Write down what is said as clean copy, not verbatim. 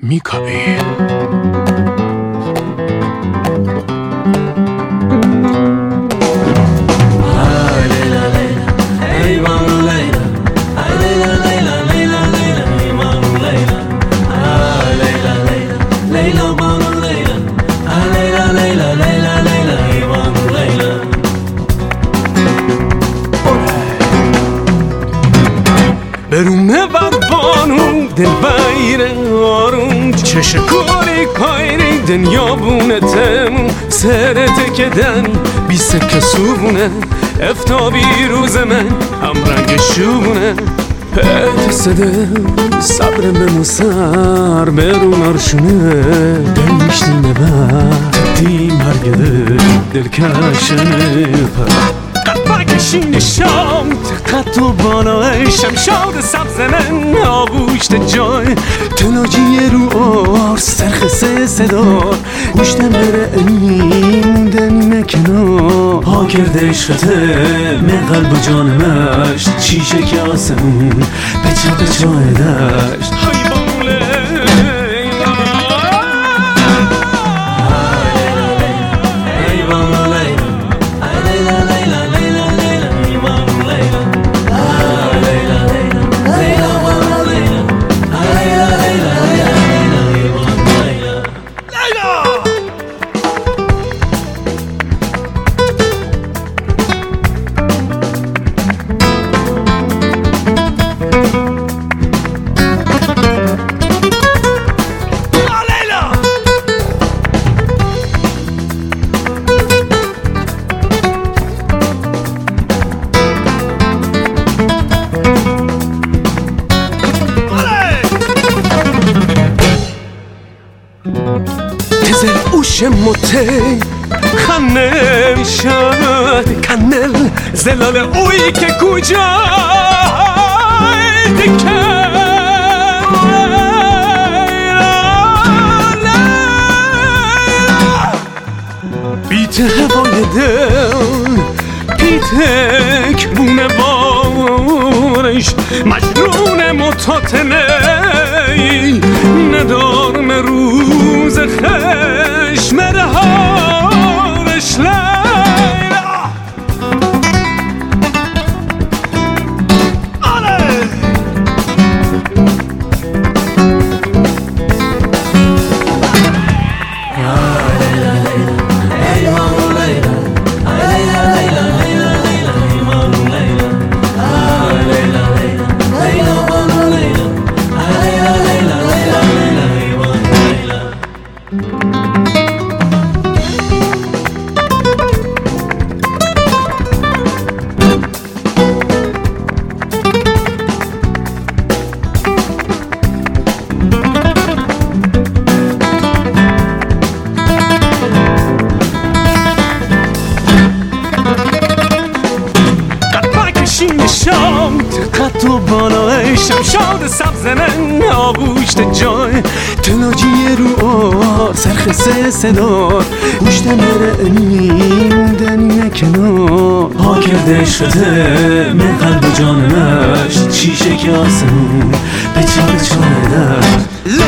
میکاوی. برونه بر بانو دل بایره آروم چشه کوری پایری دنیا بونه تمون سرته کدن بی سکه سوبونه افتابی روز من هم رنگ شوبونه پت سده صبر به مسر برون آرشونه دل میشتینه بر دی مرگده دل کشنه بکشین شام قد و بالای شمشاد سبز من آبوشت جای تلاجی رو آر سرخسه صدا گوشتم بره این دنینه کنار ها کرده عشقته من قلب و جانمش چیشه که آسمون به چای دشت تزل اوش موتی خانه شد کنل زلال اوی که کجا دیگه بیت هوای دل پیتک بونه بارش مجنون متاتنه ندارم روز خشم رهارش لیلا شام قد و بالای شمشاد سبز من آبوشت جای تلاجی رو آر سرخسه صدار گوشتم بره این دنینه کنار ها کرده عشقته من قلب و جانمش چیشه که آسمون به چای دشت